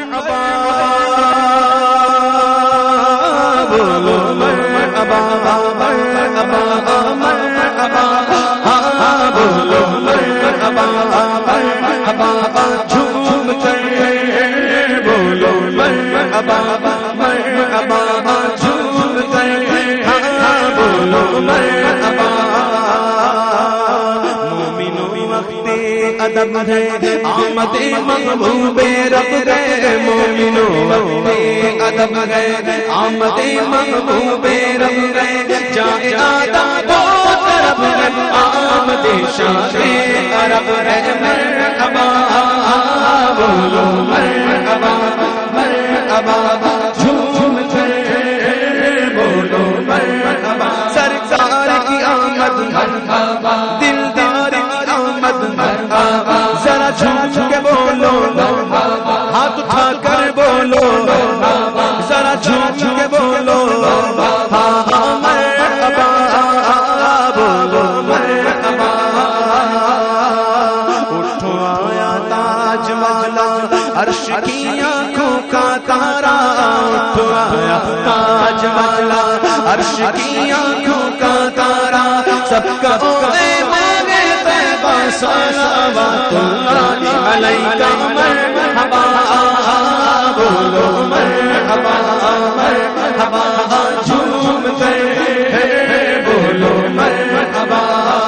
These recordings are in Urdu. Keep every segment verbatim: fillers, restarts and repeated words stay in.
مرحبا بولو مرحبا مرحبا مرحبا ہاں بولو مرحبا مرحبا جھوم کر بولو مرحبا مرحبا جھوم کر ہاں بولو مرحبا ادب ہے آمد محبوب رب ہے مومنو ادب ہے آمد محبوب رب ہے جائے آداب و طرب ہے آمد شان عرب ہے مرحبا بولو مرحبا مرحبا جھوم کر بولو مرحبا سرکار کی آمد مرحبا دلدار کی آمد مرحبا ذرا جھوم کے بولو ہاتھ اٹھا کر بولو ذرا جھوم کے بولو ہاں مرحبا بولو مرحبا اٹھو آیا تاج والا عرش کی آنکھوں کا تارا اٹھو آیا تاج والا عرش کی آنکھوں کا تارا سب کا صلوات اللہ علیہ مرحبا بولو مرحبا مرحبا جھوم کر بولو مرحبا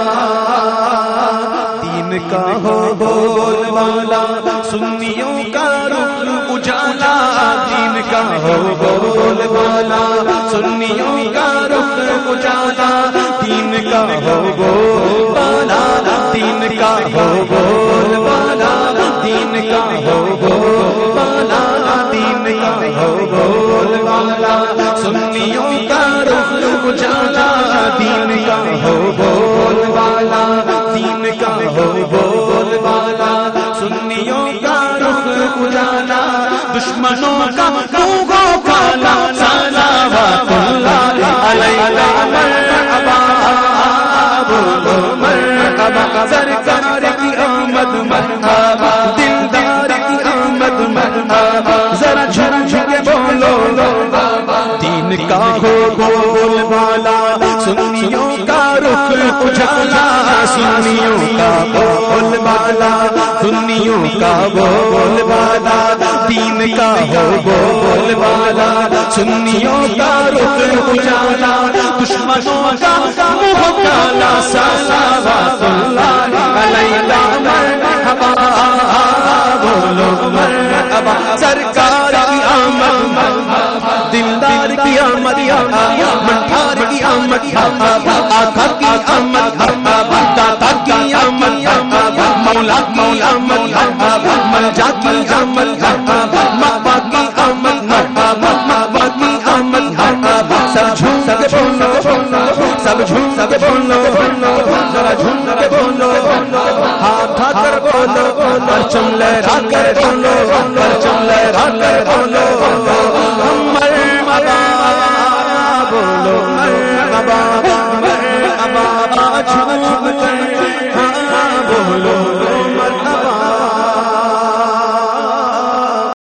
دین کا ہو بول والا سنیوں کا رخ اجالا دین کا ہو بول والا سنیوں کا رخ اجالا دین کا ہو بول والا دین کا ہو بول والا دین کا ہو بول والا دین کا ہو بول والا سنیوں کا رخ اجالا دین کا ہو بول والا دین کا ہو بول والا سنیوں کا رخ اجالا دشمنوں کا منہ کو کھانا صلوات اللہ علیہ مرحبا بولو مرحبا سرکار کی آمد مرحبا دلدار کی آمد مرحبا ذرا جھوم کے بولو دین کا ہو بول والا سنیوں کا رخ اجالا سنیوں کا بول والا سنیوں کا بول والا دین کا ہو بول والا سنیوں کا رخ اجالا دشمنوں کا منہ کالا صلوات اللہ علیہ مرحبا بولو مرحبا سرکار کی آمد دلدار کی آمد منٹھار کی آمد آقا کی آمد داتا کی آمد مولا کی آمد ملجا کی آمد مقبا کی آمد مقبا کی آمد سب جھوم کے بولو سب جھوم کے بولو ذرا جھوم کے بولو ہاتھ اٹھا کر بولو پرچم لہرا کر بولو پرچم لہرا کر بولو مرحبا بولو مرحبا مرحبا جھوم